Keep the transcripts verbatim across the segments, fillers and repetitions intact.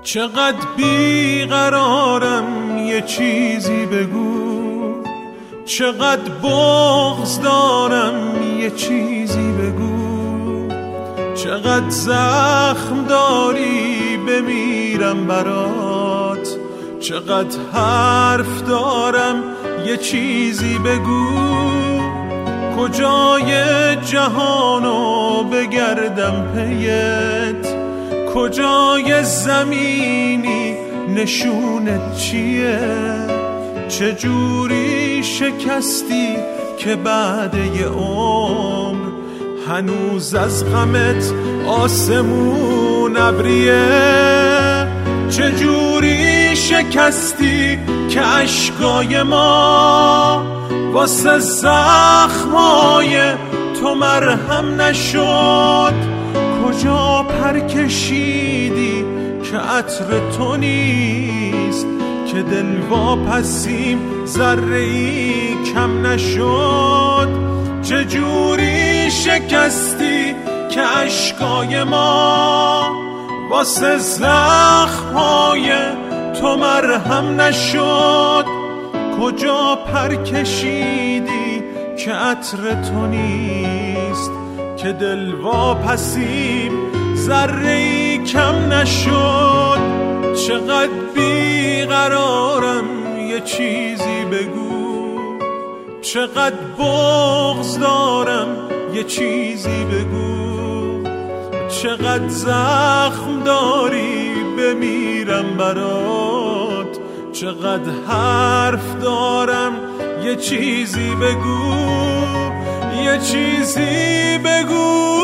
چقدر بیقرارم یه چیزی بگو، چقدر بغض دارم یه چیزی بگو، چقدر زخم داری بمیرم برات، چقدر حرف دارم یه چیزی بگو، کجای جهانو بگردم پیت، کجای زمینی نشونت چیه، چجوری شکستی که بعد یه عمر هنوز از غمت آسمون ابریه، چجوری شکستی که عشقای ما واسه زخمای تو مرهم نشد، کجا پر کشیدی که عطر تو نیست، که دل واپسیم ذره ای کم نشد، چجوری شکستی که عشقای ما واسه زخمای تو مرهم نشد، کجا پر کشیدی که عطر تو نیست، که دل واپسیم ذره ای کم نشد، چقدر بیقرارم یه چیزی بگو، چقدر بغض دارم یه چیزی بگو، چقدر زخم داری بمیرم برات، چقدر حرف دارم یه چیزی بگو، یه چیزی بگو،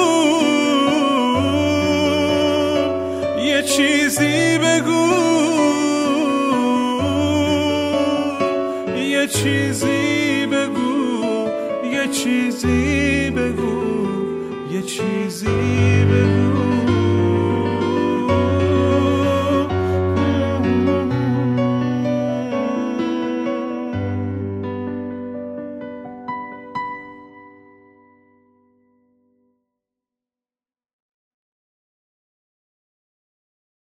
یه چیزی بگو، یه چیزی بگو، یه چیزی بگو، یه چیزی بگو.